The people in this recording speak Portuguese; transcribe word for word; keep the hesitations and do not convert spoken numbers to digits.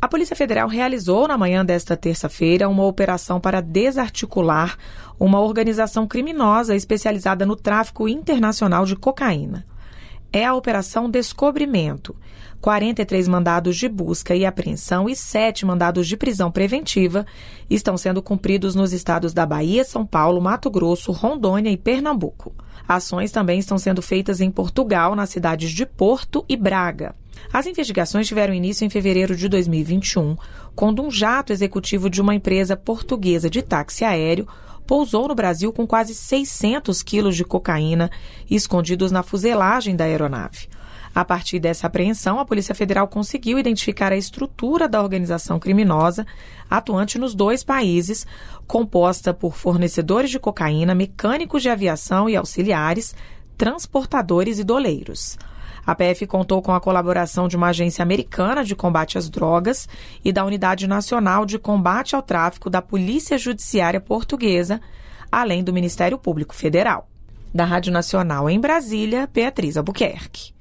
A Polícia Federal realizou na manhã desta terça-feira uma operação para desarticular uma organização criminosa especializada no tráfico internacional de cocaína. É a Operação Descobrimento. quarenta e três mandados de busca e apreensão e sete mandados de prisão preventiva estão sendo cumpridos nos estados da Bahia, São Paulo, Mato Grosso, Rondônia e Pernambuco. Ações também estão sendo feitas em Portugal, nas cidades de Porto e Braga. As investigações tiveram início em fevereiro de dois mil e vinte e um, quando um jato executivo de uma empresa portuguesa de táxi aéreo pousou no Brasil com quase seiscentos quilos de cocaína escondidos na fuselagem da aeronave. A partir dessa apreensão, a Polícia Federal conseguiu identificar a estrutura da organização criminosa atuante nos dois países, composta por fornecedores de cocaína, mecânicos de aviação e auxiliares, transportadores e doleiros. A P F contou com a colaboração de uma agência americana de combate às drogas e da Unidade Nacional de Combate ao Tráfico da Polícia Judiciária Portuguesa, além do Ministério Público Federal. Da Rádio Nacional em Brasília, Beatriz Albuquerque.